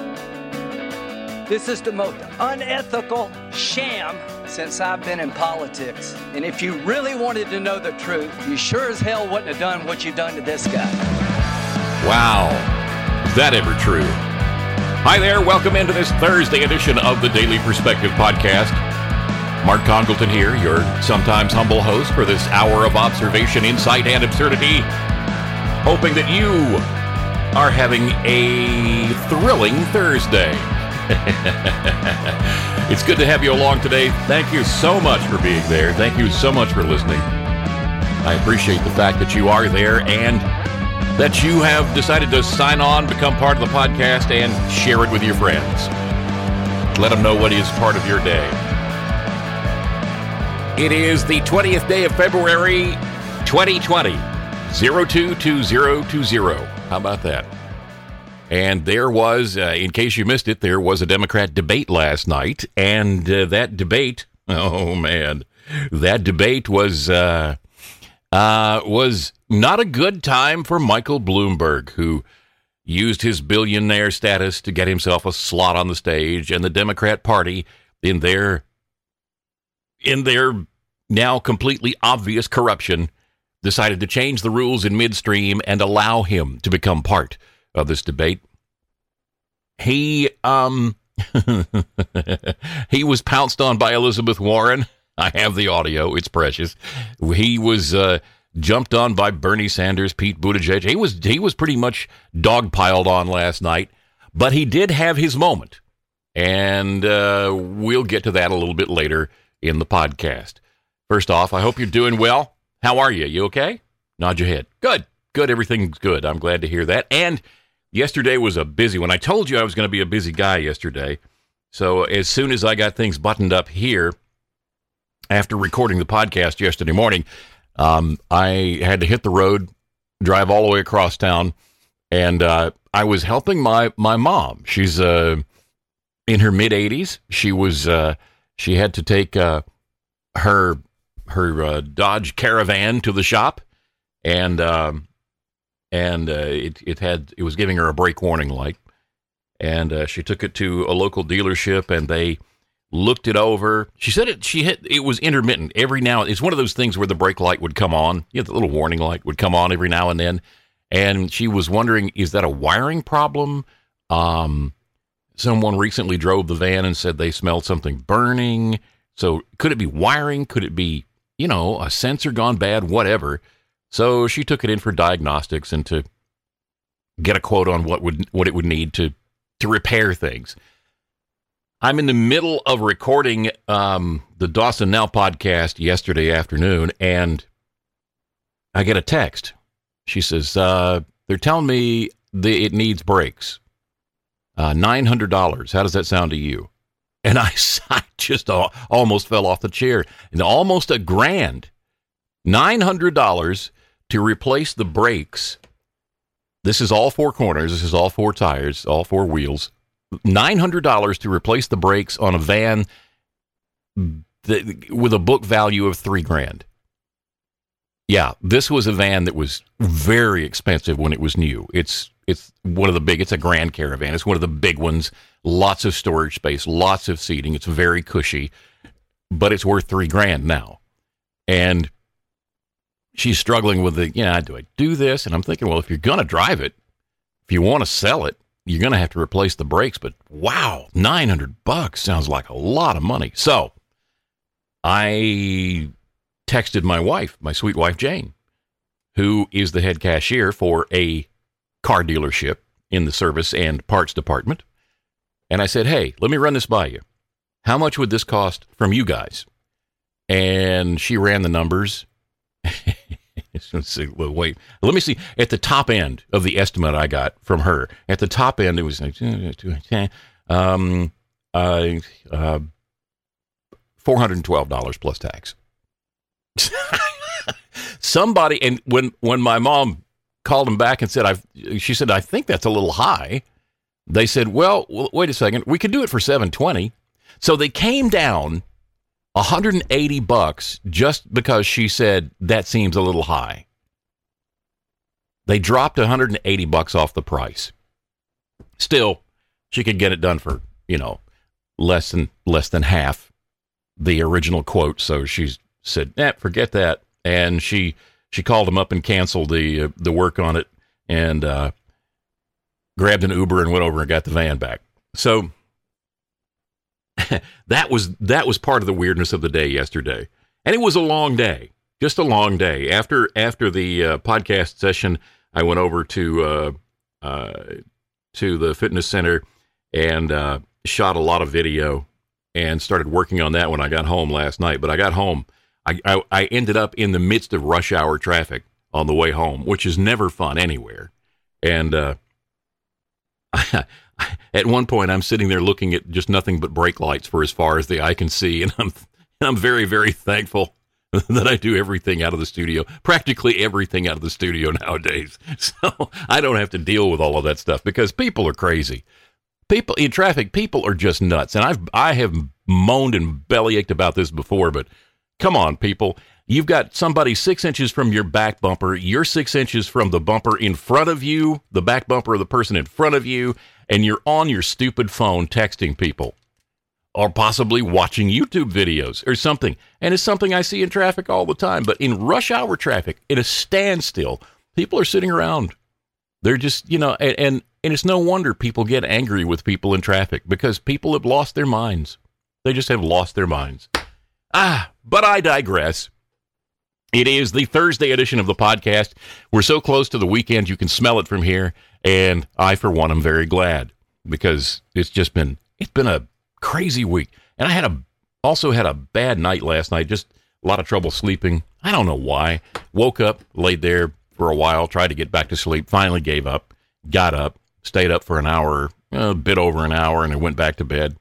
This is the most unethical sham since I've been in politics. And if you really wanted to know the truth, you sure as hell wouldn't have done what you've done to this guy. Wow. Is that ever true? Hi there. Welcome into this Thursday edition of the Daily Perspective Podcast. Mark Congleton here, your sometimes humble host for this hour of observation, insight, and absurdity. Hoping that you are having a thrilling Thursday. It's good to have you along today. Thank you so much for being there. Thank you so much for listening. I appreciate the fact that you are there and that you have decided to sign on, become part of the podcast, and share it with your friends. Let them know what is part of your day. It is the 20th day of February, 2020, 022020. How about that? And there was, in case you missed it, there was a Democrat debate last night, and that debate, oh man, that debate was not a good time for Michael Bloomberg, who used his billionaire status to get himself a slot on the stage, and the Democrat Party, in their now completely obvious corruption, decided to change the rules in midstream and allow him to become part of this debate. He he was pounced on by Elizabeth Warren. I have the audio. It's precious. He was jumped on by Bernie Sanders, Pete Buttigieg. He was pretty much dogpiled on last night, but he did have his moment. And we'll get to that a little bit later in the podcast. First off, I hope you're doing well. How are you? You okay? Nod your head. Good. Everything's good. I'm glad to hear that. And yesterday was a busy one. I told you I was going to be a busy guy yesterday. So as soon as I got things buttoned up here, after recording the podcast yesterday morning, I had to hit the road, drive all the way across town, and I was helping my mom. She's in her mid-80s. She had to take her Dodge Caravan to the shop, and it was giving her a brake warning light, and she took it to a local dealership, and they looked it over. She said it was intermittent every now. It's one of those things where the brake light would come on, the little warning light would come on every now and then, and she was wondering, is that a wiring problem? Someone recently drove the van and said they smelled something burning. So could it be wiring? Could it be, a sensor gone bad? Whatever. So she took it in for diagnostics and to get a quote on what it would need to repair things. I'm in the middle of recording the Dawson Now podcast yesterday afternoon, and I get a text. She says, they're telling me it needs brakes. $900. How does that sound to you? And I just almost fell off the chair. And almost $1,000. $900 to replace the brakes. This is all four corners. This is all four tires, all four wheels. $900 to replace the brakes on a van with a book value of $3,000. Yeah, this was a van that was very expensive when it was new. It's one of the big. It's a Grand Caravan. It's one of the big ones. Lots of storage space, lots of seating. It's very cushy, but it's worth $3,000 now. And she's struggling with do I do this? And I'm thinking, well, if you're going to drive it, if you want to sell it, you're going to have to replace the brakes. But wow, $900 sounds like a lot of money. So I texted my wife, my sweet wife, Jane, who is the head cashier for a car dealership in the service and parts department. And I said, hey, let me run this by you. How much would this cost from you guys? And she ran the numbers. Wait, let me see. At the top end of the estimate I got from her, at the top end, it was like $412 plus tax. Somebody, and when my mom called him back and said, she said, I think that's a little high. They said, well, wait a second. We could do it for $720. So they came down $180 just because she said that seems a little high. They dropped $180 off the price. Still, she could get it done for, less than half the original quote. So she said, forget that. And she called him up and canceled the work on it, and grabbed an Uber and went over and got the van back. So that was part of the weirdness of the day yesterday. And it was a long day, just a long day. After the podcast session, I went over to the fitness center and shot a lot of video and started working on that when I got home last night. But I got home, I ended up in the midst of rush hour traffic on the way home, which is never fun anywhere. And at one point, I'm sitting there looking at just nothing but brake lights for as far as the eye can see, and I'm very, very thankful that I do everything out of the studio, practically everything out of the studio nowadays. So I don't have to deal with all of that stuff, because people are crazy. People in traffic, people are just nuts. And I have moaned and bellyached about this before, but come on, people. You've got somebody 6 inches from your back bumper. You're 6 inches from the bumper in front of you, the back bumper of the person in front of you, and you're on your stupid phone texting people, or possibly watching YouTube videos or something. And it's something I see in traffic all the time. But in rush hour traffic, in a standstill, people are sitting around. They're just, and it's no wonder people get angry with people in traffic, because people have lost their minds. They just have lost their minds. But I digress. It is the Thursday edition of the podcast. We're so close to the weekend, you can smell it from here. And I, for one, am very glad, because it's been a crazy week. And I also had a bad night last night, just a lot of trouble sleeping. I don't know why. Woke up, laid there for a while, tried to get back to sleep, finally gave up, got up, stayed up for an hour, a bit over an hour, and I went back to bed.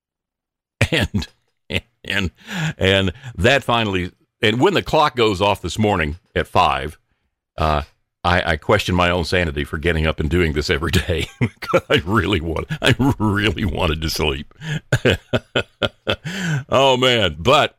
And that finally, and when the clock goes off this morning at 5, I question my own sanity for getting up and doing this every day. Because I really wanted to sleep. Oh man! But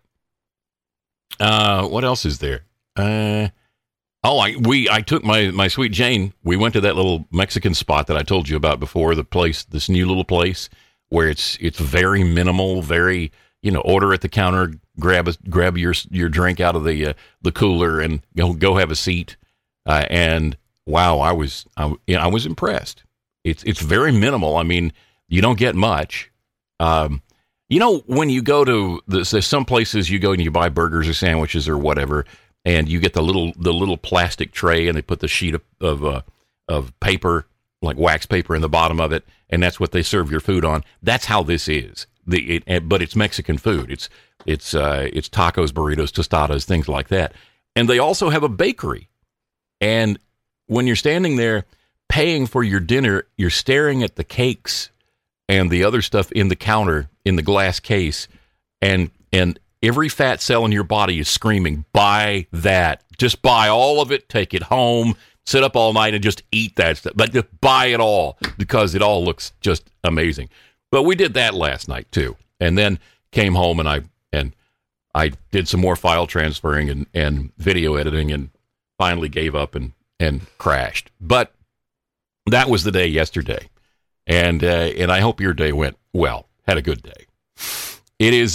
what else is there? I took my sweet Jane. We went to that little Mexican spot that I told you about before. The place, this new little place where it's very minimal, very, order at the counter, grab your drink out of the cooler, and go have a seat. And wow, I was impressed. It's very minimal. I mean, you don't get much. When you go to there's some places you go and you buy burgers or sandwiches or whatever, and you get the little plastic tray, and they put the sheet of paper, like wax paper, in the bottom of it, and that's what they serve your food on. That's how this is. But it's Mexican food. It's tacos, burritos, tostadas, things like that. And they also have a bakery. And when you're standing there paying for your dinner, you're staring at the cakes and the other stuff in the counter, in the glass case, and every fat cell in your body is screaming, buy that. Just buy all of it, take it home, sit up all night and just eat that stuff. But just buy it all, because it all looks just amazing. But we did that last night too. And then came home and I did some more file transferring and video editing, and finally gave up and crashed. But that was the day yesterday. And I hope your day went well. Had a good day. It is,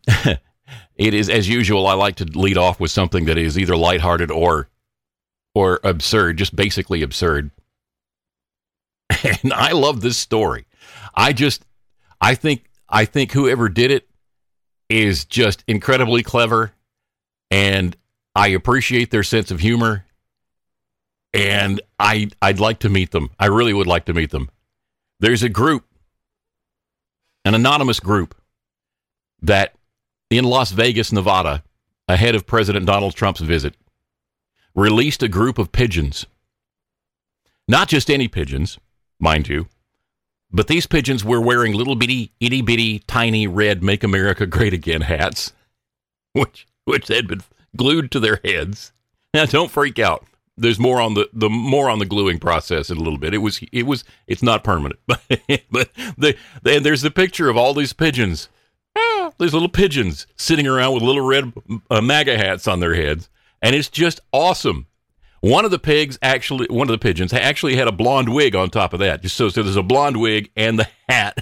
as usual, I like to lead off with something that is either lighthearted or absurd, just basically absurd. And I love this story. I think whoever did it is just incredibly clever, and I appreciate their sense of humor, and I'd like to meet them. I really would like to meet them. There's a group, an anonymous group, that in Las Vegas, Nevada, ahead of President Donald Trump's visit, released a group of pigeons. Not just any pigeons, mind you, but these pigeons were wearing little bitty, itty bitty, tiny red Make America Great Again hats, which had been glued to their heads. Now, don't freak out. There's more on the gluing process in a little bit. It's not permanent, but there's the picture of all these pigeons. These little pigeons sitting around with little red MAGA hats on their heads, and it's just awesome. One of the pigeons actually had a blonde wig on top of that. Just so there's a blonde wig and the hat.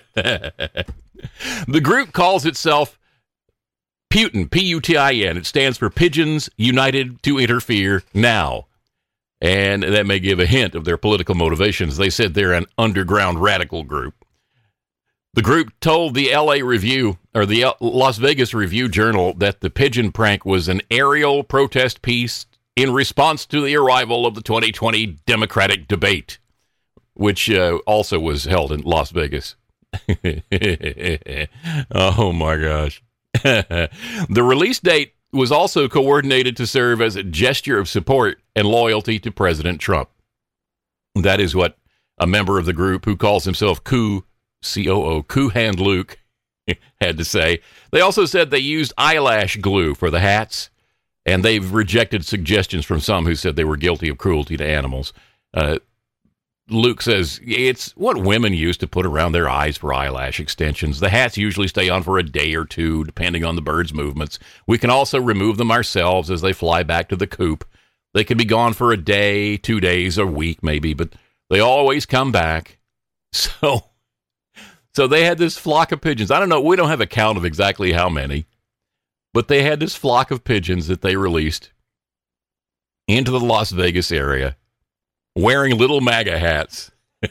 The group calls itself Putin, P-U-T-I-N. It stands for Pigeons United to Interfere Now. And that may give a hint of their political motivations. They said they're an underground radical group. The group told the LA Review, or the Las Vegas Review-Journal, that the pigeon prank was an aerial protest piece in response to the arrival of the 2020 Democratic debate, which also was held in Las Vegas. Oh, my gosh. The release date was also coordinated to serve as a gesture of support and loyalty to President Trump. That is what a member of the group who calls himself C-O-O, Coup Hand Luke, had to say. They also said they used eyelash glue for the hats, and they've rejected suggestions from some who said they were guilty of cruelty to animals. Luke says it's what women use to put around their eyes for eyelash extensions. The hats usually stay on for a day or two, depending on the bird's movements. We can also remove them ourselves as they fly back to the coop. They can be gone for a day, 2 days, a week maybe, but they always come back. So they had this flock of pigeons. I don't know, we don't have a count of exactly how many, but they had this flock of pigeons that they released into the Las Vegas area, wearing little MAGA hats.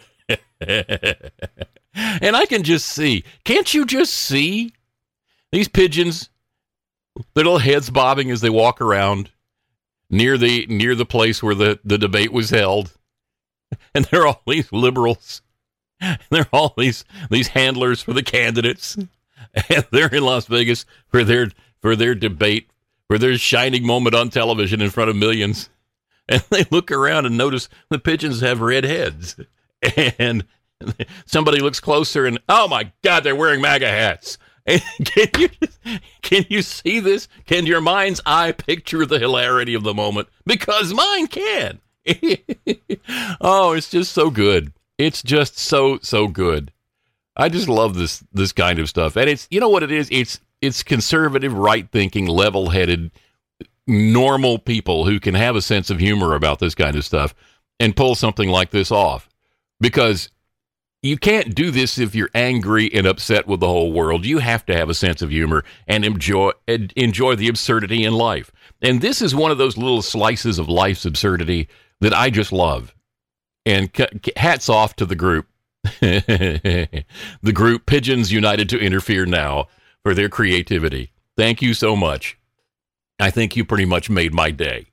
And I can just see, can't you just see these pigeons, little heads bobbing as they walk around near the place where the debate was held? And there are all these liberals. There are all these handlers for the candidates. And they're in Las Vegas for their debate, for their shining moment on television in front of millions. And they look around and notice the pigeons have red heads. And somebody looks closer and, oh my God, they're wearing MAGA hats. And can you see this? Can your mind's eye picture the hilarity of the moment? Because mine can. Oh, it's just so good. It's just so good. I just love this kind of stuff. And it's, you know what it is? It's conservative, right-thinking, level-headed, normal people who can have a sense of humor about this kind of stuff and pull something like this off. Because you can't do this if you're angry and upset with the whole world. You have to have a sense of humor and enjoy the absurdity in life. And this is one of those little slices of life's absurdity that I just love. And hats off to the group. The group Pigeons United to Interfere Now for their creativity. Thank you so much. I think you pretty much made my day.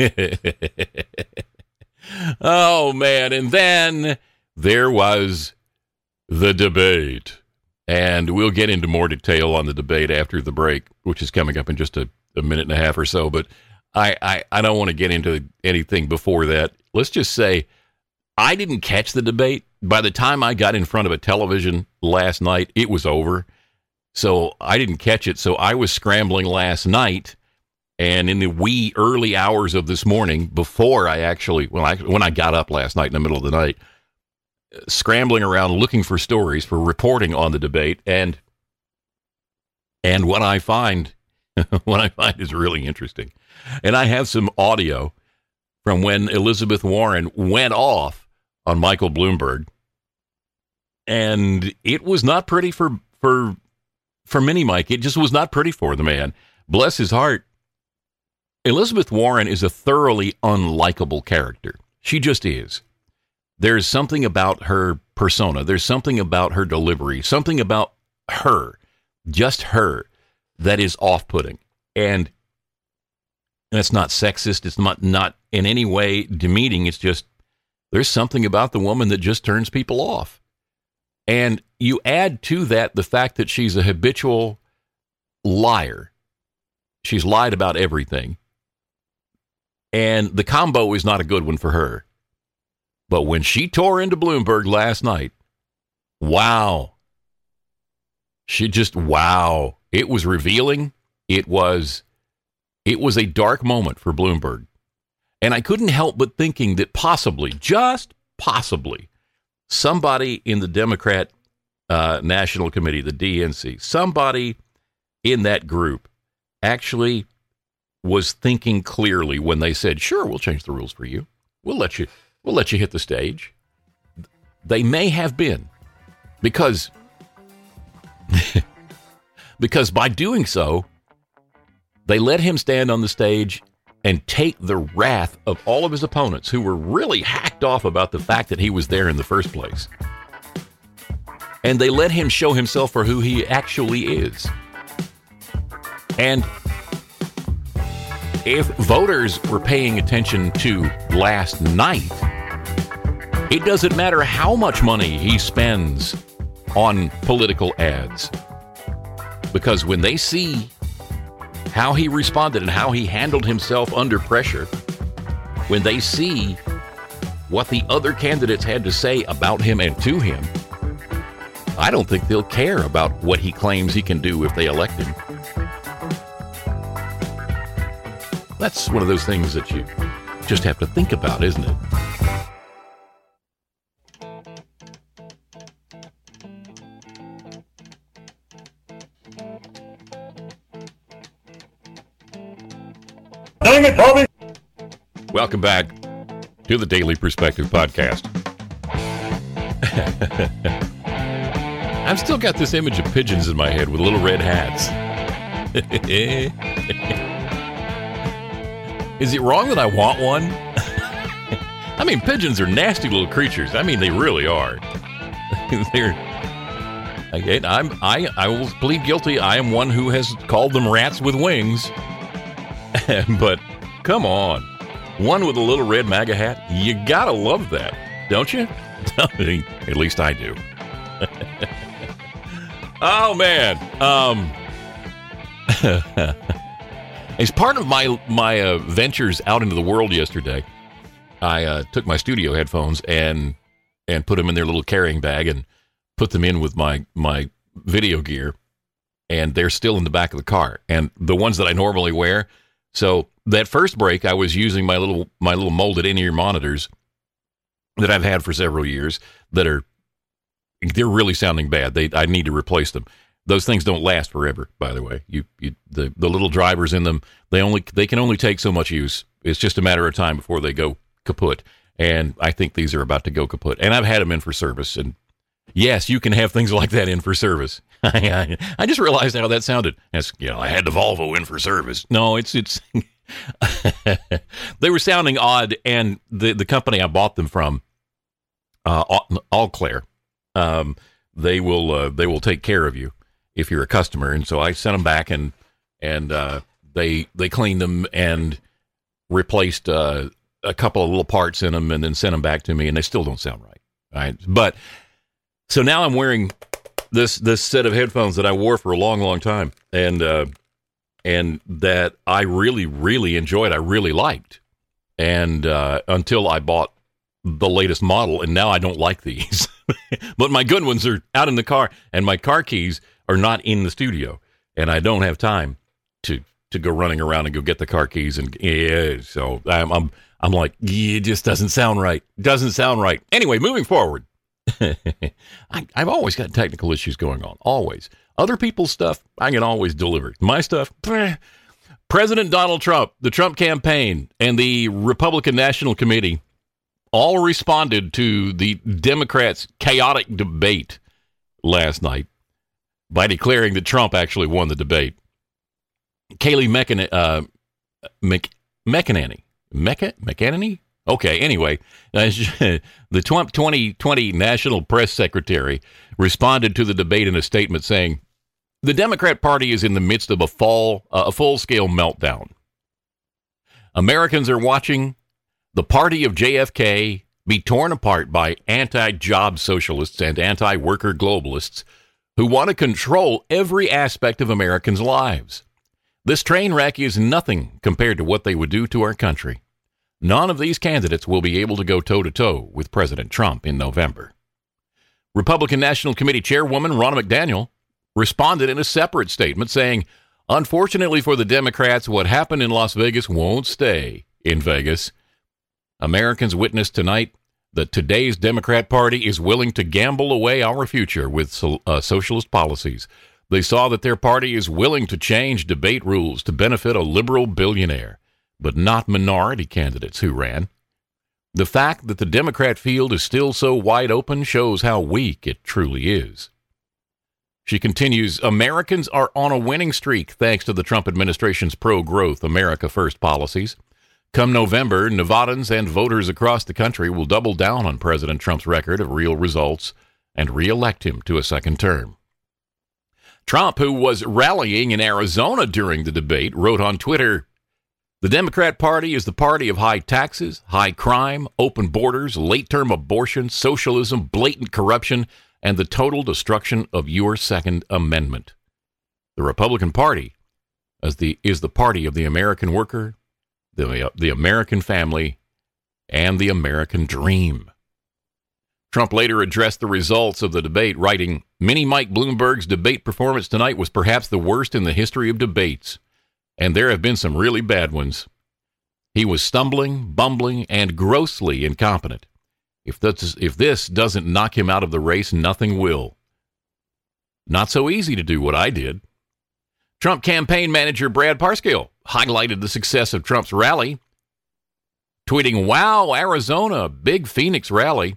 Oh, man. And then there was the debate. And we'll get into more detail on the debate after the break, which is coming up in just a minute and a half or so. But I don't want to get into anything before that. Let's just say I didn't catch the debate. By the time I got in front of a television last night, it was over. So I didn't catch it. So I was scrambling last night. And in the wee early hours of this morning, before I actually, when I got up last night in the middle of the night, scrambling around looking for stories for reporting on the debate, and what I find is really interesting. And I have some audio from when Elizabeth Warren went off on Michael Bloomberg, and it was not pretty for Mini Mike. It just was not pretty for the man. Bless his heart. Elizabeth Warren is a thoroughly unlikable character. She just is. There's something about her persona. There's something about her delivery, something about her, just her, that is off-putting. And it's not sexist. It's not in any way demeaning. It's just there's something about the woman that just turns people off. And you add to that the fact that she's a habitual liar. She's lied about everything. And the combo is not a good one for her. But when she tore into Bloomberg last night, wow. Wow. It was revealing. It was a dark moment for Bloomberg. And I couldn't help but thinking that possibly, just possibly, somebody in the Democrat National Committee, the DNC, somebody in that group actually was thinking clearly when they said, "Sure, we'll change the rules for you. We'll let you hit the stage." They may have been, because by doing so, they let him stand on the stage and take the wrath of all of his opponents who were really hacked off about the fact that he was there in the first place. And they let him show himself for who he actually is. And if voters were paying attention to last night, it doesn't matter how much money he spends on political ads. Because when they see how he responded and how he handled himself under pressure, when they see what the other candidates had to say about him and to him, I don't think they'll care about what he claims he can do if they elect him. That's one of those things that you just have to think about, isn't it? Dang it, Toby! Welcome back to the Daily Perspective Podcast. I've still got this image of pigeons in my head with little red hats. Is it wrong that I want one? I mean, pigeons are nasty little creatures. I mean, they really are. I will plead guilty. I am one who has called them rats with wings. But come on, one with a little red MAGA hat, you gotta love that, don't you? At least I do. Oh man, as part of my ventures out into the world yesterday, I took my studio headphones and put them in their little carrying bag and put them in with my video gear, and they're still in the back of the car. And the ones that I normally wear. So that first break, I was using my little molded in-ear monitors that I've had for several years they're really sounding bad. I need to replace them. Those things don't last forever, by the way. The little drivers in them, they can only take so much use. It's just a matter of time before they go kaput. And I think these are about to go kaput. And I've had them in for service. And yes, you can have things like that in for service. I just realized how that sounded. As, I had the Volvo in for service. No, it's they were sounding odd, and the company I bought them from, All Clear, they will take care of you if you're a customer. And so I sent them back, and they cleaned them and replaced a couple of little parts in them, and then sent them back to me, and they still don't sound right. All right, but so now I'm wearing this set of headphones that I wore for a long, long time, and that I really, really enjoyed. I really liked, and until I bought the latest model, and now I don't like these. But my good ones are out in the car, and my car keys are not in the studio, and I don't have time to go running around and go get the car keys, and so I'm like, it just doesn't sound right. Doesn't sound right. Anyway, moving forward. I've always got technical issues going on. Always. Other people's stuff, I can always deliver. My stuff, President Donald Trump, the Trump campaign, and the Republican National Committee all responded to the Democrats' chaotic debate last night by declaring that Trump actually won the debate. Kayleigh McEnany? Okay, anyway, the 2020 National Press Secretary responded to the debate in a statement saying, "The Democrat Party is in the midst of a full-scale meltdown. Americans are watching the party of JFK be torn apart by anti-job socialists and anti-worker globalists who want to control every aspect of Americans' lives. This train wreck is nothing compared to what they would do to our country. None of these candidates will be able to go toe-to-toe with President Trump in November." Republican National Committee Chairwoman Ronna McDaniel responded in a separate statement saying, "Unfortunately for the Democrats, what happened in Las Vegas won't stay in Vegas. Americans witnessed tonight that today's Democrat Party is willing to gamble away our future with socialist policies. They saw that their party is willing to change debate rules to benefit a liberal billionaire, but not minority candidates who ran. The fact that the Democrat field is still so wide open shows how weak it truly is. She continues, Americans are on a winning streak thanks to the Trump administration's pro-growth America First policies. Come November, Nevadans and voters across the country will double down on President Trump's record of real results and re-elect him to a second term. Trump, who was rallying in Arizona during the debate, wrote on Twitter, the Democrat Party is the party of high taxes, high crime, open borders, late-term abortion, socialism, blatant corruption, and the total destruction of your Second Amendment. The Republican Party is the party of the American worker, the American family, and the American dream. Trump later addressed the results of the debate, writing, Mini Mike Bloomberg's debate performance tonight was perhaps the worst in the history of debates, and there have been some really bad ones. He was stumbling, bumbling, and grossly incompetent. If this doesn't knock him out of the race, nothing will. Not so easy to do what I did. Trump campaign manager Brad Parscale highlighted the success of Trump's rally, tweeting, wow, Arizona, big Phoenix rally,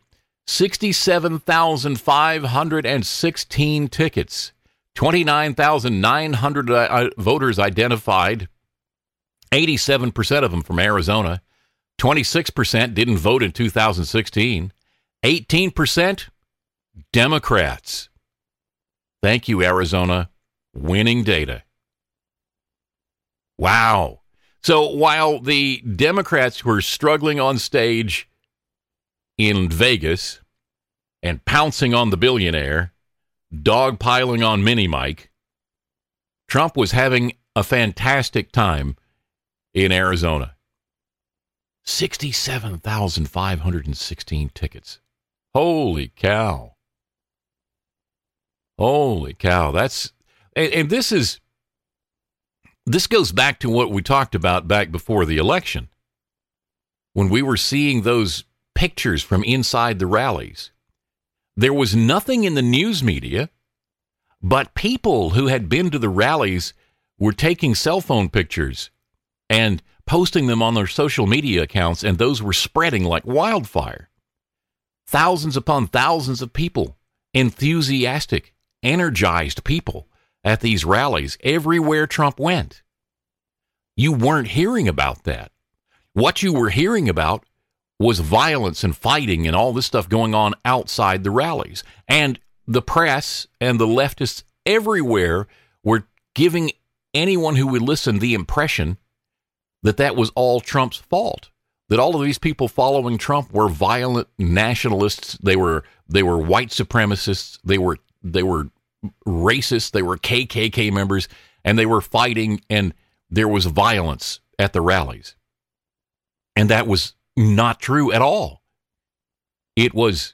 67,516 tickets, 29,900 voters identified, 87% of them from Arizona, 26% didn't vote in 2016, 18% Democrats. Thank you, Arizona. Winning data. Wow. So while the Democrats were struggling on stage in Vegas and pouncing on the billionaire, dogpiling on Mini Mike, Trump was having a fantastic time in Arizona. 67,516 tickets. Holy cow. Holy cow. This goes back to what we talked about back before the election, when we were seeing those pictures from inside the rallies. There was nothing in the news media, but people who had been to the rallies were taking cell phone pictures and posting them on their social media accounts, and those were spreading like wildfire. Thousands upon thousands of people, enthusiastic, energized people at these rallies everywhere Trump went. You weren't hearing about that. What you were hearing about was violence and fighting and all this stuff going on outside the rallies. And the press and the leftists everywhere were giving anyone who would listen the impression that that was all Trump's fault, that all of these people following Trump were violent nationalists, they were white supremacists, they were racist, they were KKK members, and they were fighting, and there was violence at the rallies. And that was not true at all. It was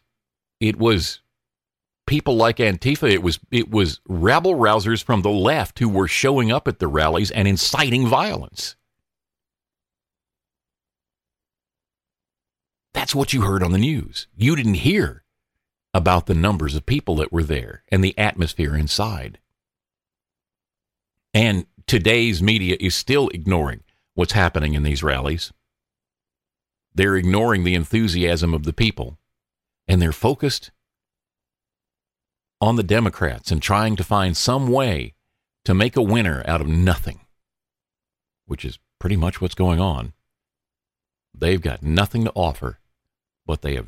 people like Antifa, it was rabble-rousers from the left who were showing up at the rallies and inciting violence. That's what you heard on the news. You didn't hear about the numbers of people that were there and the atmosphere inside. And today's media is still ignoring what's happening in these rallies. They're ignoring the enthusiasm of the people, and they're focused on the Democrats and trying to find some way to make a winner out of nothing, which is pretty much what's going on. They've got nothing to offer, but they're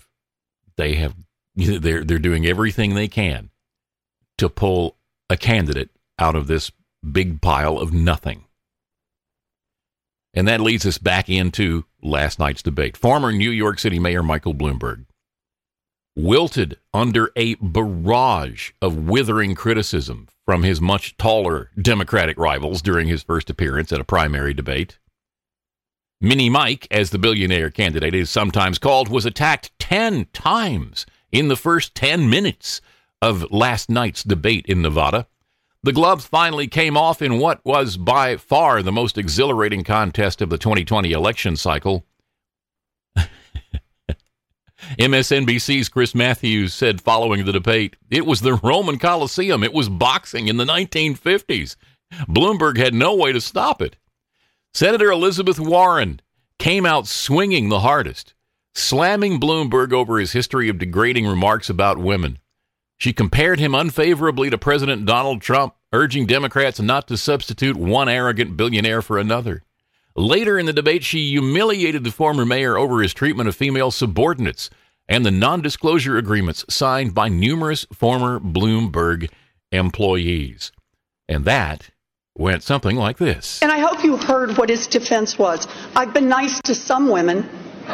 doing everything they can to pull a candidate out of this big pile of nothing. And that leads us back into last night's debate. Former New York City Mayor Michael Bloomberg wilted under a barrage of withering criticism from his much taller Democratic rivals during his first appearance at a primary debate. Mini Mike, as the billionaire candidate is sometimes called, was attacked 10 times in the first 10 minutes of last night's debate in Nevada. The gloves finally came off in what was by far the most exhilarating contest of the 2020 election cycle. MSNBC's Chris Matthews said following the debate, it was the Roman Colosseum. It was boxing in the 1950s. Bloomberg had no way to stop it. Senator Elizabeth Warren came out swinging the hardest, slamming Bloomberg over his history of degrading remarks about women. She compared him unfavorably to President Donald Trump, urging Democrats not to substitute one arrogant billionaire for another. Later in the debate, she humiliated the former mayor over his treatment of female subordinates and the non-disclosure agreements signed by numerous former Bloomberg employees. And that went something like this. And I hope you heard what his defense was. I've been nice to some women.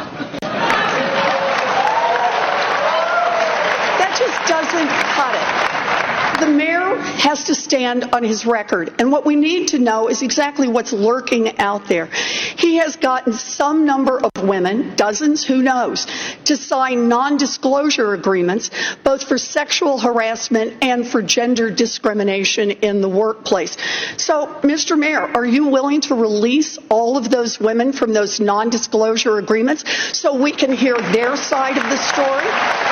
That just doesn't cut it. The mayor has to stand on his record. And what we need to know is exactly what's lurking out there. He has gotten some number of women, dozens, who knows, to sign non-disclosure agreements, both for sexual harassment and for gender discrimination in the workplace. So, Mr. Mayor, are you willing to release all of those women from those non-disclosure agreements so we can hear their side of the story?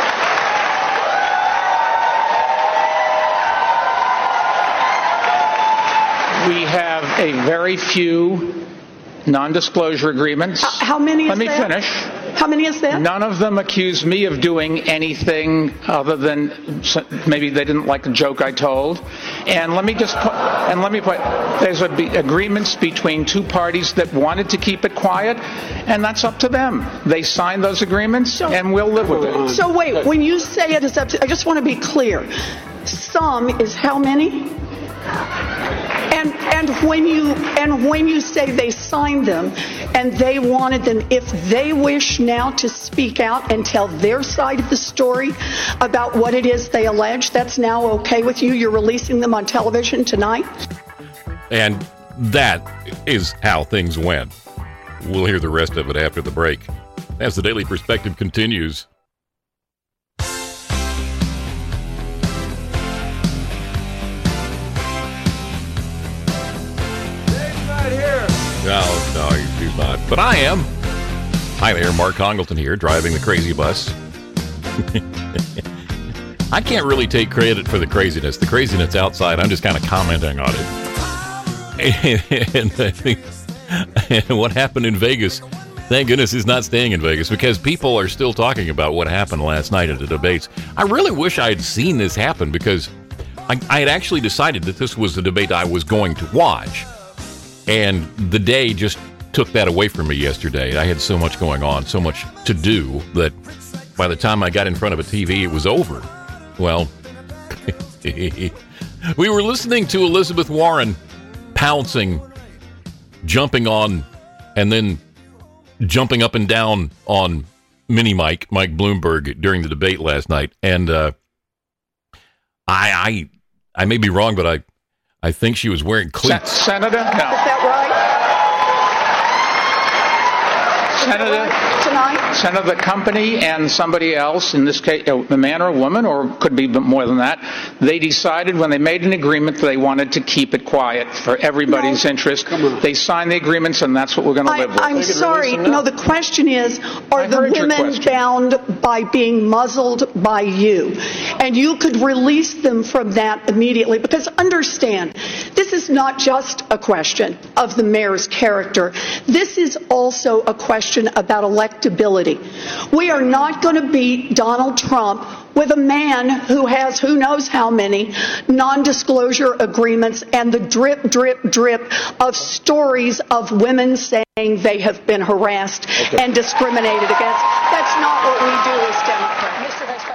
We have a very few non-disclosure agreements. How many is Let me that? finish. How many is that? None of them accuse me of doing anything other than maybe they didn't like a joke I told. And let me put, there's agreements between two parties that wanted to keep it quiet, and that's up to them. They signed those agreements, and we'll live with it. So wait, when you say it is up to, I just want to be clear. Some is how many? And when you say they signed them and they wanted them, if they wish now to speak out and tell their side of the story about what it is they allege, that's now okay with you? You're releasing them on television tonight? And that is how things went. We'll hear the rest of it after the break, as the Daily Perspective continues. No, he's not. But I am. Hi there, Mark Congleton here, driving the crazy bus. I can't really take credit for the craziness. The craziness outside, I'm just kind of commenting on it. And what happened in Vegas, thank goodness is not staying in Vegas, because people are still talking about what happened last night at the debates. I really wish I had seen this happen, because I had actually decided that this was the debate I was going to watch. And the day just took that away from me yesterday. I had so much going on, so much to do, that by the time I got in front of a TV, it was over. Well, we were listening to Elizabeth Warren pouncing, jumping on, and then jumping up and down on Mike Bloomberg during the debate last night. And I may be wrong, but I think she was wearing cleats. Senator? No. Is that right? Senator? Tonight? Senator, the company and somebody else, in this case, a man or a woman, or could be more than that, they decided when they made an agreement that they wanted to keep it quiet for everybody's interest. They signed the agreements, and that's what we're going to live with. I'm sorry. No, the question is, are the women bound by being muzzled by you? And you could release them from that immediately, because understand, this is not just a question of the mayor's character. This is also a question about electability. We are not going to beat Donald Trump with a man who has who knows how many non-disclosure agreements and the drip, drip, drip of stories of women saying they have been harassed and discriminated against. That's not what we do as Democrats. Mr. Vice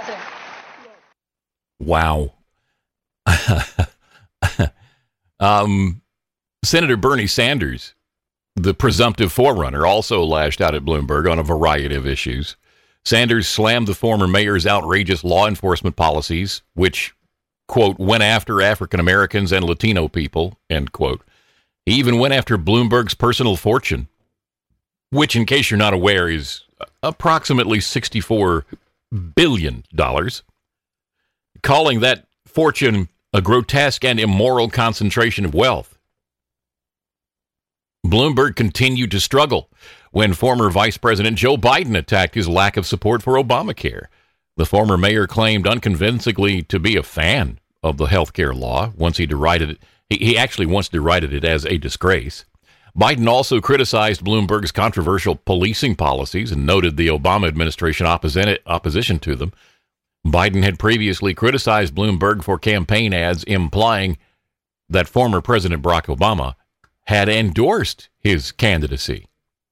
President. Wow. Senator Bernie Sanders, the presumptive forerunner, also lashed out at Bloomberg on a variety of issues. Sanders slammed the former mayor's outrageous law enforcement policies, which, quote, went after African Americans and Latino people, end quote. He even went after Bloomberg's personal fortune, which, in case you're not aware, is approximately $64 billion, calling that fortune a grotesque and immoral concentration of wealth. Bloomberg continued to struggle when former Vice President Joe Biden attacked his lack of support for Obamacare. The former mayor claimed unconvincingly to be a fan of the health care law. Once he derided it, he actually once derided it as a disgrace. Biden also criticized Bloomberg's controversial policing policies and noted the Obama administration opposition to them. Biden had previously criticized Bloomberg for campaign ads implying that former President Barack Obama had endorsed his candidacy.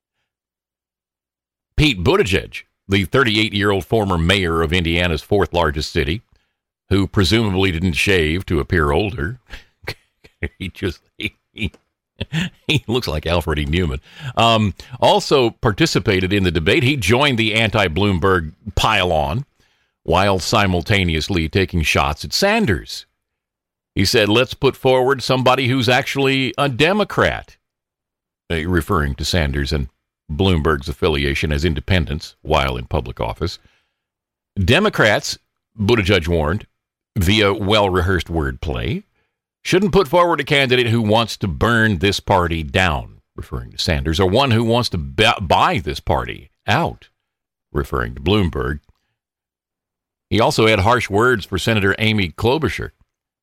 Pete Buttigieg, the 38-year-old former mayor of Indiana's fourth largest city, who presumably didn't shave to appear older. He looks like Alfred E. Newman. Also participated in the debate. He joined the anti-Bloomberg pile-on while simultaneously taking shots at Sanders. He said, let's put forward somebody who's actually a Democrat, referring to Sanders and Bloomberg's affiliation as independents while in public office. Democrats, Buttigieg warned, via well-rehearsed wordplay, shouldn't put forward a candidate who wants to burn this party down, referring to Sanders, or one who wants to buy this party out, referring to Bloomberg. He also had harsh words for Senator Amy Klobuchar,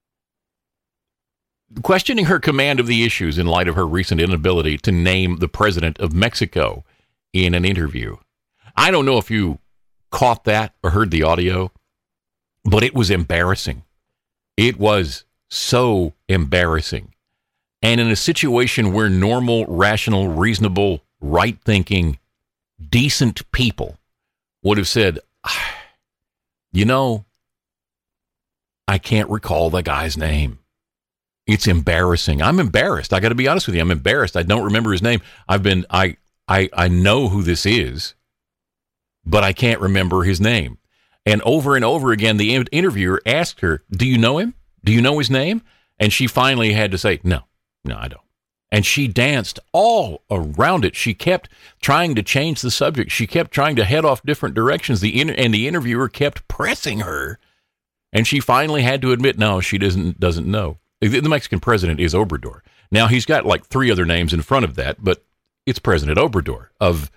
questioning her command of the issues in light of her recent inability to name the president of Mexico in an interview. I don't know if you caught that or heard the audio, but it was embarrassing. It was so embarrassing. And in a situation where normal, rational, reasonable, right-thinking, decent people would have said, you know, I can't recall the guy's name. It's embarrassing. I'm embarrassed. I got to be honest with you. I'm embarrassed. I don't remember his name. I know who this is, but I can't remember his name. And over again, the interviewer asked her, do you know him? Do you know his name? And she finally had to say, no, I don't. And she danced all around it. She kept trying to change the subject. She kept trying to head off different directions. And the interviewer kept pressing her. And she finally had to admit, no, she doesn't know. The Mexican president is Obrador. Now, he's got like 3 other names in front of that, but it's President Obrador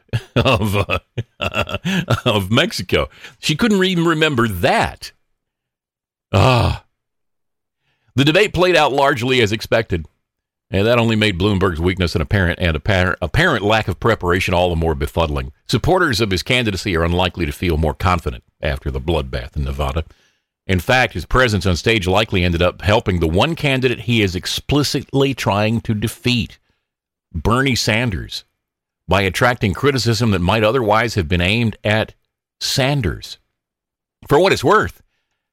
of Mexico. She couldn't even remember that. The debate played out largely as expected, and that only made Bloomberg's weakness and apparent lack of preparation all the more befuddling. Supporters of his candidacy are unlikely to feel more confident after the bloodbath in Nevada. In fact, his presence on stage likely ended up helping the one candidate he is explicitly trying to defeat, Bernie Sanders, by attracting criticism that might otherwise have been aimed at Sanders. For what it's worth,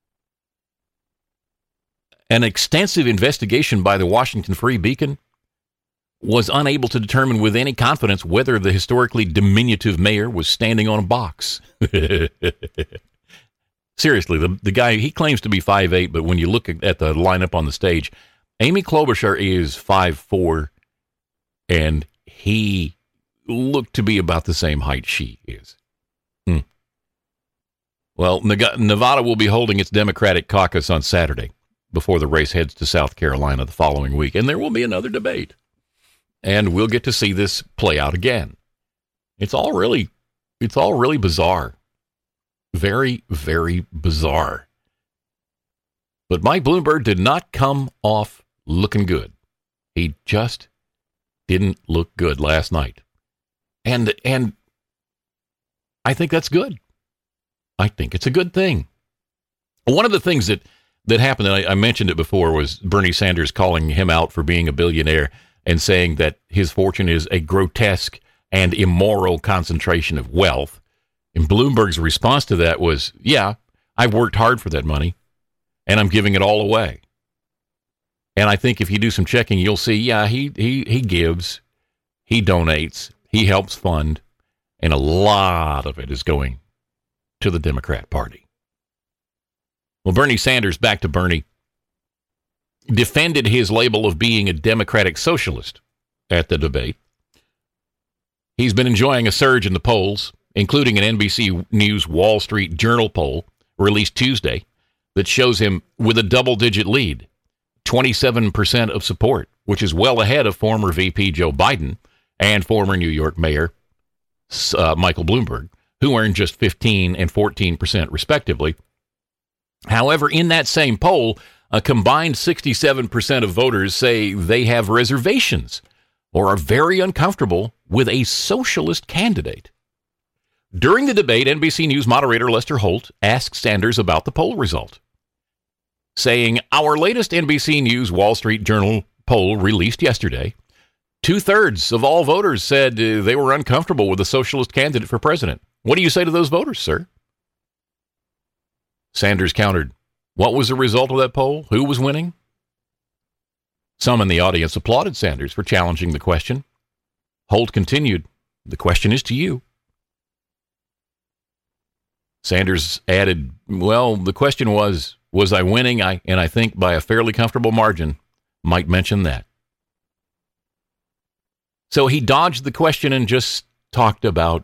an extensive investigation by the Washington Free Beacon was unable to determine with any confidence whether the historically diminutive mayor was standing on a box. Seriously, the guy, he claims to be 5'8", but when you look at the lineup on the stage, Amy Klobuchar is 5'4", and he looked to be about the same height she is. Well, Nevada will be holding its Democratic caucus on Saturday before the race heads to South Carolina the following week, and there will be another debate. And we'll get to see this play out again. It's all really bizarre. Very, very bizarre. But Mike Bloomberg did not come off looking good. He just didn't look good last night. And I think that's good. I think it's a good thing. One of the things that happened, and I mentioned it before, was Bernie Sanders calling him out for being a billionaire and saying that his fortune is a grotesque and immoral concentration of wealth. And Bloomberg's response to that was, yeah, I've worked hard for that money, and I'm giving it all away. And I think if you do some checking, you'll see, yeah, he gives, he donates, he helps fund, and a lot of it is going to the Democrat Party. Well, Bernie Sanders, back to Bernie, defended his label of being a democratic socialist at the debate. He's been enjoying a surge in the polls, including an NBC News Wall Street Journal poll released Tuesday that shows him with a double-digit lead, 27% of support, which is well ahead of former VP Joe Biden and former New York Mayor Michael Bloomberg, who earned just 15 and 14% respectively. However, in that same poll, a combined 67% of voters say they have reservations or are very uncomfortable with a socialist candidate. During the debate, NBC News moderator Lester Holt asked Sanders about the poll result, saying, "Our latest NBC News Wall Street Journal poll released yesterday, 2/3 of all voters said they were uncomfortable with a socialist candidate for president. What do you say to those voters, sir?" Sanders countered, "What was the result of that poll? Who was winning?" Some in the audience applauded Sanders for challenging the question. Holt continued, "The question is to you." Sanders added, "Well, the question was I winning? And I think by a fairly comfortable margin. Might mention that." So he dodged the question and just talked about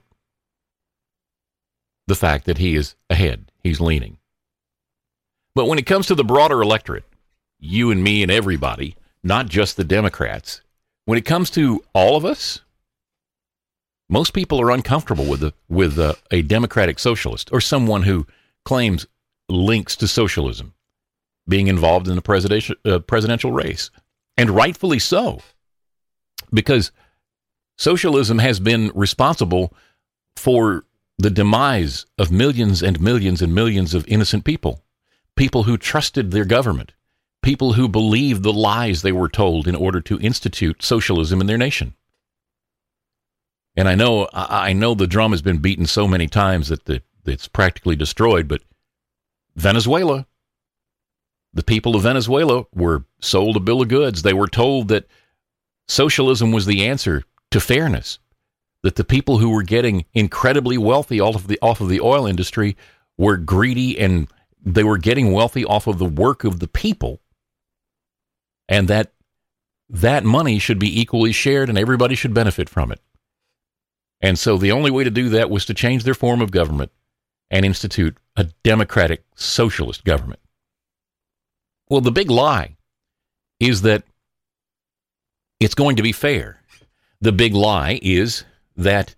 the fact that he is ahead. He's leaning. But when it comes to the broader electorate, you and me and everybody, not just the Democrats, when it comes to all of us, most people are uncomfortable with a democratic socialist or someone who claims links to socialism being involved in the presidential race. And rightfully so, because socialism has been responsible for the demise of millions and millions and millions of innocent people who trusted their government, people who believed the lies they were told in order to institute socialism in their nation. And I know the drum has been beaten so many times that it's practically destroyed, but Venezuela, the people of Venezuela were sold a bill of goods. They were told that socialism was the answer to fairness, that the people who were getting incredibly wealthy off of the oil industry were greedy and they were getting wealthy off of the work of the people, and that money should be equally shared and everybody should benefit from it. And so the only way to do that was to change their form of government and institute a democratic socialist government. Well, the big lie is that it's going to be fair. The big lie is that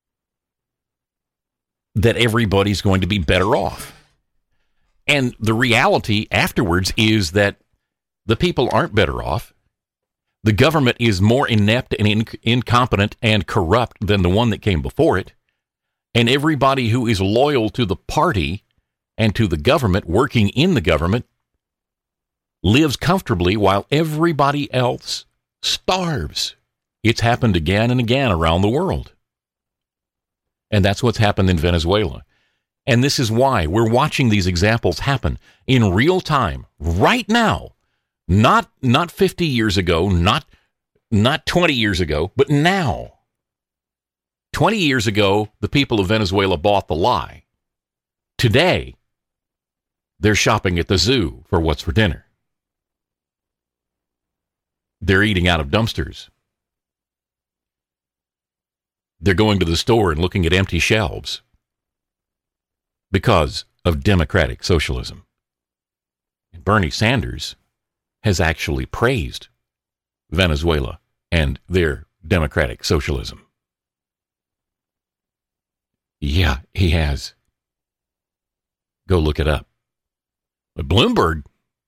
everybody's going to be better off. And the reality afterwards is that the people aren't better off. The government is more inept and incompetent and corrupt than the one that came before it. And everybody who is loyal to the party and to the government, working in the government, lives comfortably while everybody else starves. It's happened again and again around the world. And that's what's happened in Venezuela. And this is why we're watching these examples happen in real time, right now. Not 50 years ago, not 20 years ago, but now. 20 years ago, the people of Venezuela bought the lie. Today, they're shopping at the zoo for what's for dinner. They're eating out of dumpsters. They're going to the store and looking at empty shelves because of democratic socialism. And Bernie Sanders has actually praised Venezuela and their democratic socialism. Yeah, he has. Go look it up. But Bloomberg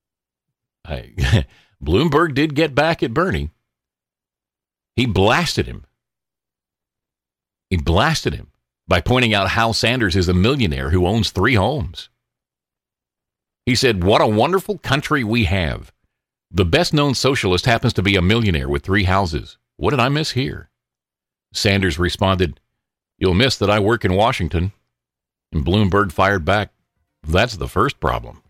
did get back at Bernie. He blasted him. He blasted him by pointing out how Sanders is a millionaire who owns 3 homes. He said, "What a wonderful country we have. The best-known socialist happens to be a millionaire with 3 houses. What did I miss here?" Sanders responded, "You'll miss that I work in Washington." And Bloomberg fired back, "That's the first problem."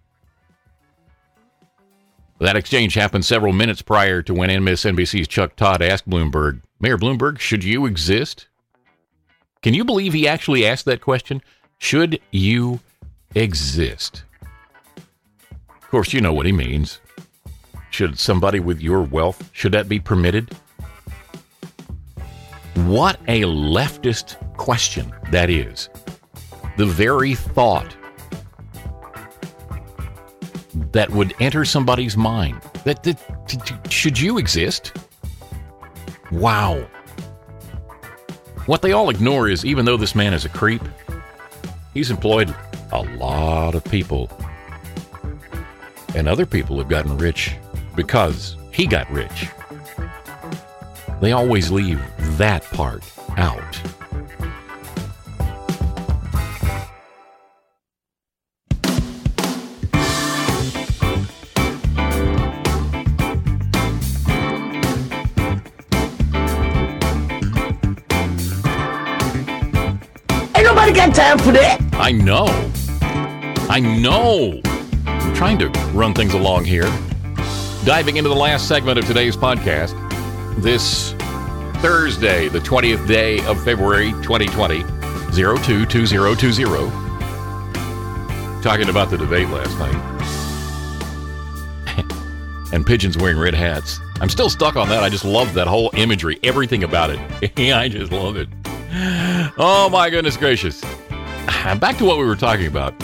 That exchange happened several minutes prior to when MSNBC's Chuck Todd asked Bloomberg, "Mayor Bloomberg, should you exist?" Can you believe he actually asked that question? Should you exist? Of course, you know what he means. Should somebody with your wealth, should that be permitted? What a leftist question that is. The very thought that would enter somebody's mind. That should you exist? Wow. What they all ignore is, even though this man is a creep, he's employed a lot of people. And other people have gotten rich because he got rich. They always leave that part out. Ain't nobody got time for that. I know. I'm trying to run things along here. Diving into the last segment of today's podcast, this Thursday, the 20th day of February 2020, 022020. Talking about the debate last night. And pigeons wearing red hats. I'm still stuck on that. I just love that whole imagery, everything about it. I just love it. Oh my goodness gracious. Back to what we were talking about.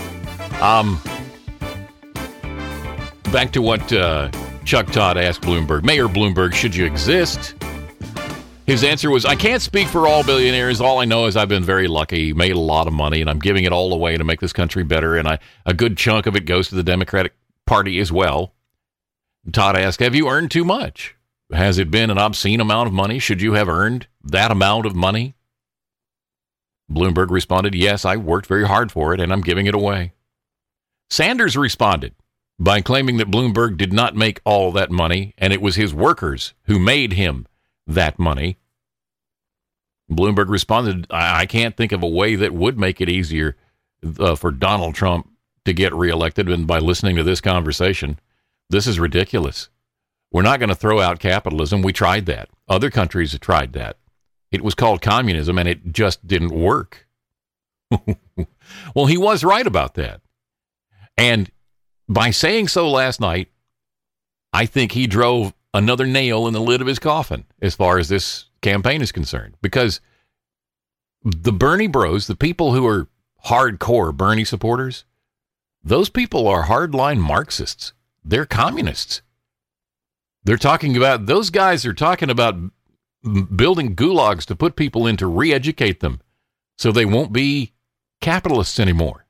Back to what Chuck Todd asked Bloomberg. Mayor Bloomberg, should you exist? His answer was, I can't speak for all billionaires. All I know is I've been very lucky, made a lot of money, and I'm giving it all away to make this country better, and a good chunk of it goes to the Democratic Party as well. Todd asked, have you earned too much? Has it been an obscene amount of money? Should you have earned that amount of money? Bloomberg responded, yes, I worked very hard for it, and I'm giving it away. Sanders responded by claiming that Bloomberg did not make all that money, and it was his workers who made him that money. Bloomberg responded, I can't think of a way that would make it easier for Donald Trump to get reelected than by listening to this conversation. This is ridiculous. We're not going to throw out capitalism. We tried that. Other countries have tried that. It was called communism, and it just didn't work. Well, he was right about that. And by saying so last night, I think he drove another nail in the lid of his coffin as far as this campaign is concerned. Because the Bernie bros, the people who are hardcore Bernie supporters, those people are hardline Marxists. They're communists. Those guys are talking about building gulags to put people in to re-educate them so they won't be capitalists anymore.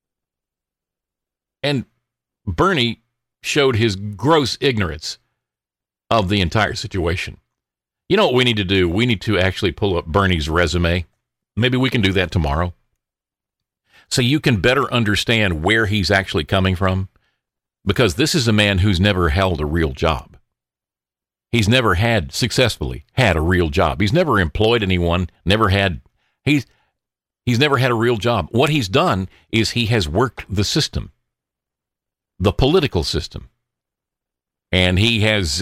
And Bernie showed his gross ignorance of the entire situation. You know what we need to do? We need to actually pull up Bernie's resume. Maybe we can do that tomorrow. So you can better understand where he's actually coming from. Because this is a man who's never held a real job. He's never successfully had a real job. He's never employed anyone, he's never had a real job. What he's done is he has worked the system, the political system. And he has,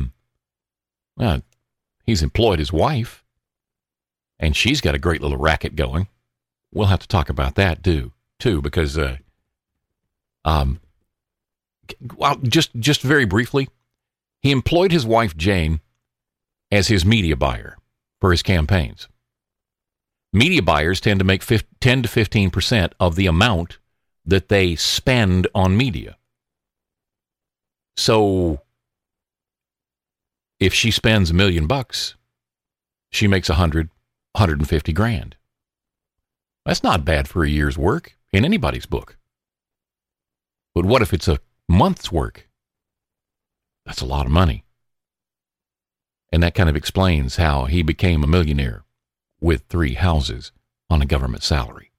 he's employed his wife, and she's got a great little racket going. We'll have to talk about that too, because, well, just very briefly, he employed his wife, Jane, as his media buyer for his campaigns. Media buyers tend to make 10 to 15% of the amount that they spend on media. So if she spends $1 million, she makes 150 grand. That's not bad for a year's work in anybody's book. But what if it's a month's work? That's a lot of money. And that kind of explains how he became a millionaire with 3 houses on a government salary.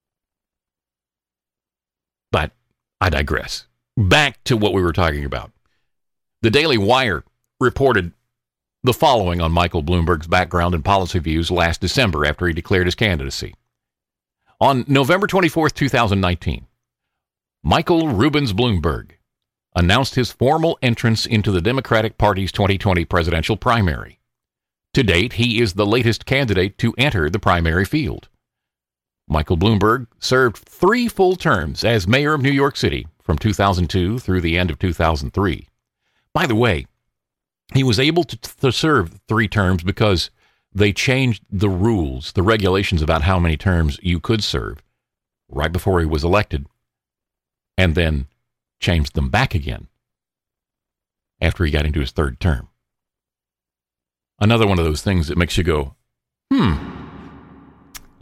But I digress. Back to what we were talking about. The Daily Wire reported the following on Michael Bloomberg's background and policy views last December after he declared his candidacy. On November 24th, 2019, Michael Rubens Bloomberg announced his formal entrance into the Democratic Party's 2020 presidential primary. To date, he is the latest candidate to enter the primary field. Michael Bloomberg served 3 full terms as mayor of New York City from 2002 through the end of 2003. By the way, he was able to serve 3 terms because they changed the rules, the regulations about how many terms you could serve right before he was elected, and then changed them back again after he got into his 3rd term. Another one of those things that makes you go,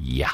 Yeah.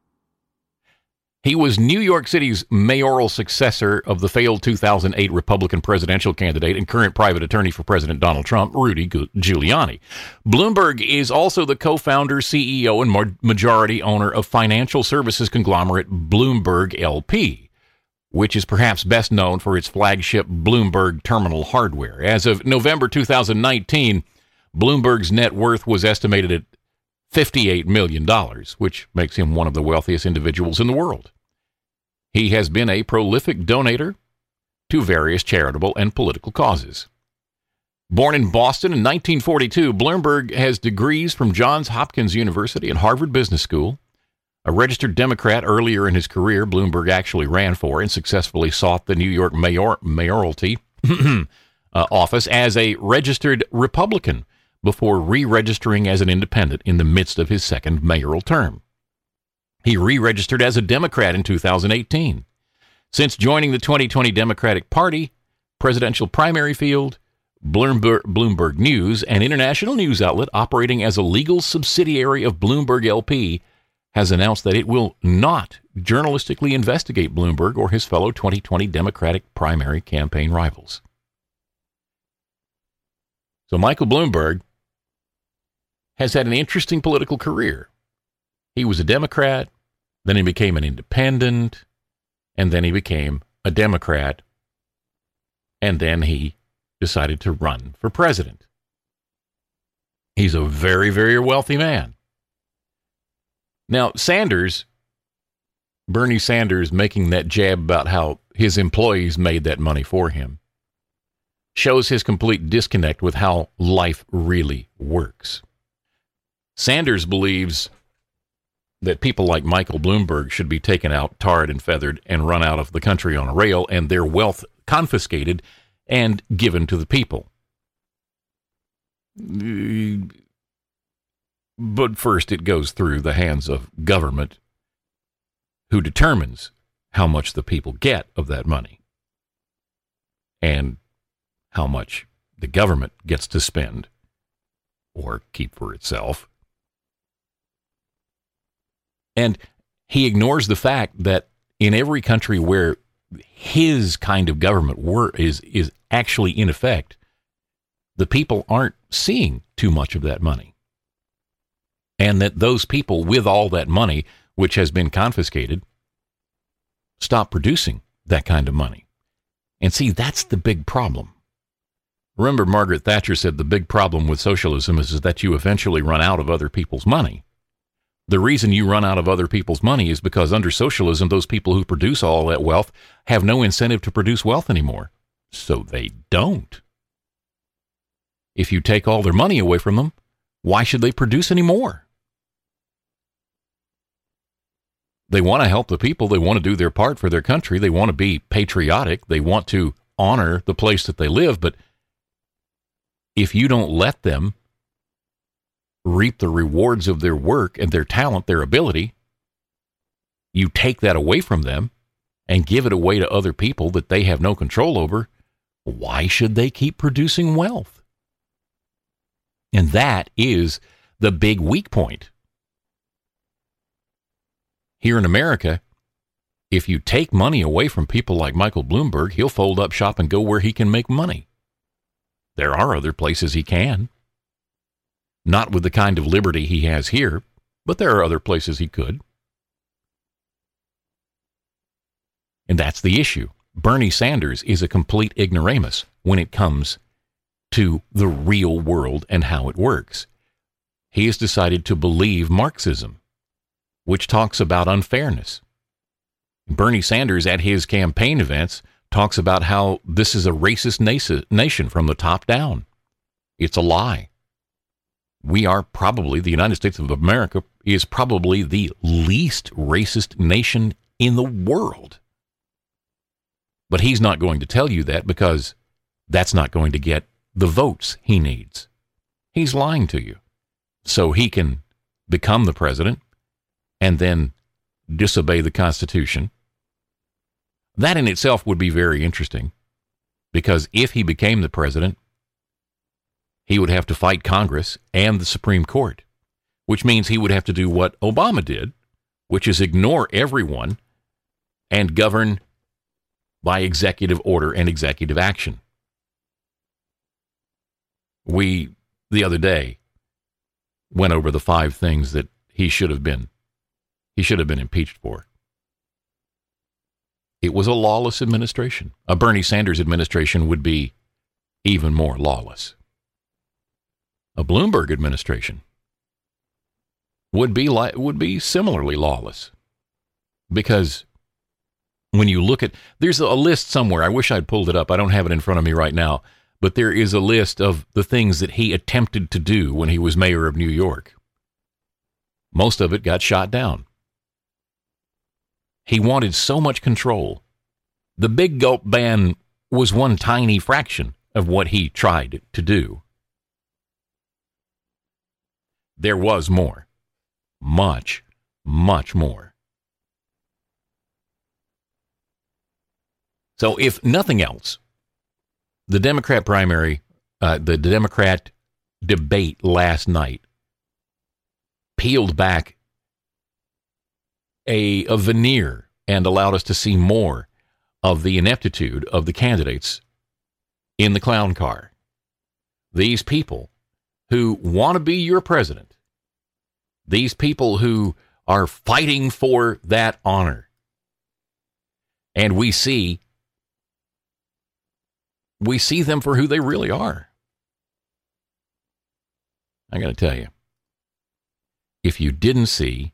He was New York City's mayoral successor of the failed 2008 Republican presidential candidate and current private attorney for President Donald Trump, Rudy Giuliani. Bloomberg is also the co-founder, CEO, and majority owner of financial services conglomerate Bloomberg LP, which is perhaps best known for its flagship Bloomberg Terminal hardware. As of November 2019, Bloomberg's net worth was estimated at $58 million, which makes him one of the wealthiest individuals in the world. He has been a prolific donator to various charitable and political causes. Born in Boston in 1942, Bloomberg has degrees from Johns Hopkins University and Harvard Business School. A registered Democrat earlier in his career, Bloomberg actually ran for and successfully sought the New York mayoralty office as a registered Republican before re-registering as an independent in the midst of his second mayoral term. He re-registered as a Democrat in 2018. Since joining the 2020 Democratic Party presidential primary field, Bloomberg News, an international news outlet operating as a legal subsidiary of Bloomberg LP, has announced that it will not journalistically investigate Bloomberg or his fellow 2020 Democratic primary campaign rivals. So Michael Bloomberg has had an interesting political career. He was a Democrat, then he became an independent, and then he became a Democrat, and then he decided to run for president. He's a very, very wealthy man. Now, Bernie Sanders making that jab about how his employees made that money for him shows his complete disconnect with how life really works. Sanders believes that people like Michael Bloomberg should be taken out, tarred and feathered, and run out of the country on a rail, and their wealth confiscated and given to the people. But first, it goes through the hands of government, who determines how much the people get of that money and how much the government gets to spend or keep for itself. And he ignores the fact that in every country where his kind of government is actually in effect, the people aren't seeing too much of that money. And that those people with all that money, which has been confiscated, stop producing that kind of money. And see, that's the big problem. Remember, Margaret Thatcher said the big problem with socialism is that you eventually run out of other people's money. The reason you run out of other people's money is because under socialism, those people who produce all that wealth have no incentive to produce wealth anymore. So they don't. If you take all their money away from them, why should they produce any more? They want to help the people. They want to do their part for their country. They want to be patriotic. They want to honor the place that they live. But if you don't let them reap the rewards of their work and their talent, their ability, you take that away from them and give it away to other people that they have no control over, why should they keep producing wealth? And that is the big weak point. Here in America, if you take money away from people like Michael Bloomberg, he'll fold up shop and go where he can make money. There are other places he can. Not with the kind of liberty he has here, but there are other places he could. And that's the issue. Bernie Sanders is a complete ignoramus when it comes to the real world and how it works. He has decided to believe Marxism, which talks about unfairness. Bernie Sanders at his campaign events talks about how this is a racist nation from the top down. It's a lie. We are probably, the United States of America is probably the least racist nation in the world. But he's not going to tell you that because that's not going to get the votes he needs. He's lying to you. So he can become the president and then disobey the Constitution. That in itself would be very interesting, because if he became the president, he would have to fight Congress and the Supreme Court, which means he would have to do what Obama did, which is ignore everyone and govern by executive order and executive action. We, the other day, went over the 5 things that he should have been impeached for. It was a lawless administration. A Bernie Sanders administration would be even more lawless. A Bloomberg administration would be similarly lawless. Because when you look at, there's a list somewhere. I wish I'd pulled it up. I don't have it in front of me right now. But there is a list of the things that he attempted to do when he was mayor of New York. Most of it got shot down. He wanted so much control. The big gulp ban was one tiny fraction of what he tried to do. There was more. Much, much more. So if nothing else, the Democrat primary, the Democrat debate last night peeled back a veneer and allowed us to see more of the ineptitude of the candidates in the clown car. These people who want to be your president, these people who are fighting for that honor. And we see them for who they really are. I got to tell you, if you didn't see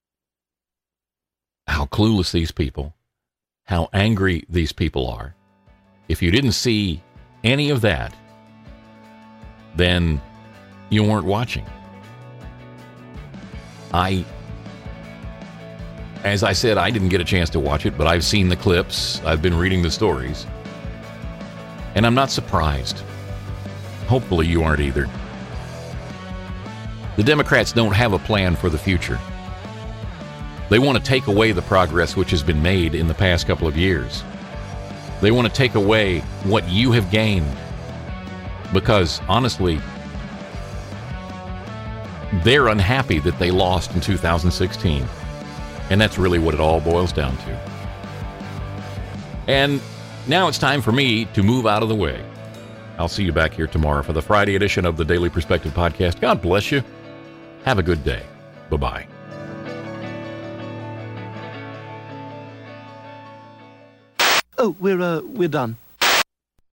how clueless these people, how angry these people are, if you didn't see any of that, then you weren't watching. As I said, I didn't get a chance to watch it, but I've seen the clips. I've been reading the stories. And I'm not surprised. Hopefully you aren't either. The Democrats don't have a plan for the future. They want to take away the progress which has been made in the past couple of years. They want to take away what you have gained. Because, honestly, they're unhappy that they lost in 2016. And that's really what it all boils down to. And now it's time for me to move out of the way. I'll see you back here tomorrow for the Friday edition of the Daily Perspective Podcast. God bless you. Have a good day. Bye-bye. Oh, we're done.